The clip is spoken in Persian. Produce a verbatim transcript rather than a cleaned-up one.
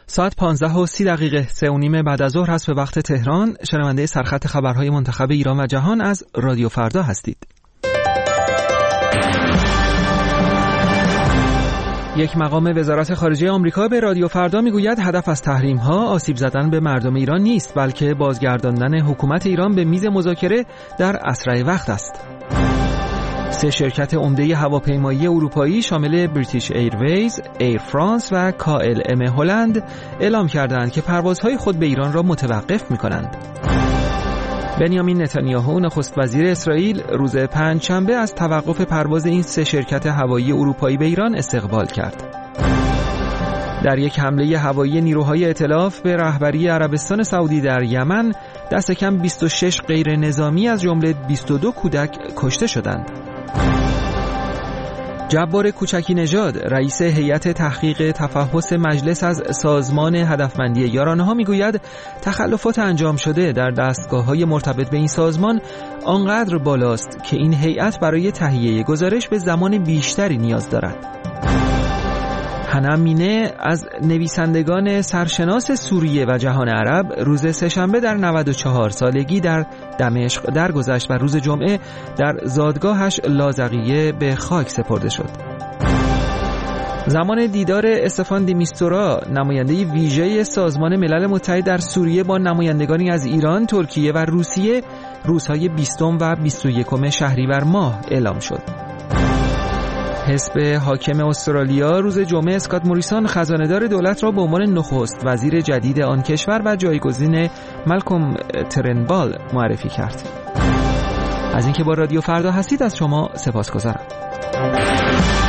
ساعت پانزده و سی دقیقه سه و نیم بعد از ظهر هست به وقت تهران. شنونده سرخط خبرهای منتخب ایران و جهان از رادیو فردا هستید. یک مقام وزارت خارجه آمریکا به رادیو فردا میگوید هدف از تحریم‌ها آسیب زدن به مردم ایران نیست، بلکه بازگرداندن حکومت ایران به میز مذاکره در اسرع وقت است. سه شرکت عمده هواپیمایی اروپایی شامل بریتیش ایرویز، ایر فرانس و کا ال ام هلند اعلام کردند که پروازهای خود به ایران را متوقف می‌کنند. بنیامین نتانیاهو نخست وزیر اسرائیل روز پنجشنبه از توقف پرواز این سه شرکت هوایی اروپایی به ایران استقبال کرد. در یک حمله هوایی نیروهای ائتلاف به رهبری عربستان سعودی در یمن دست کم بیست و شش غیر نظامی از جمله بیست و دو کودک کشته شدند. جبار کوچکی نژاد رئیس هیئت تحقیق تفحص مجلس از سازمان هدفمندی یارانه‌ها میگوید تخلفات انجام شده در دستگاه‌های مرتبط به این سازمان آنقدر بالاست که این هیئت برای تهیه گزارش به زمان بیشتری نیاز دارد. حنم مینه از نویسندگان سرشناس سوریه و جهان عرب روز سه‌شنبه در نود و چهار سالگی در دمشق درگذشت و روز جمعه در زادگاهش لازقیه به خاک سپرده شد. زمان دیدار استفان دی میستورا نماینده ویژه سازمان ملل متحد در سوریه با نمایندگانی از ایران، ترکیه و روسیه روزهای بیستم و بیست و یکم شهریور ماه اعلام شد. حزب حاکم استرالیا روز جمعه اسکات موریسون خزانه‌دار دولت را به عنوان نخست وزیر جدید آن کشور و جایگزین مالکوم ترنبال معرفی کرد. از اینکه با رادیو فردا هستید از شما سپاسگزارم.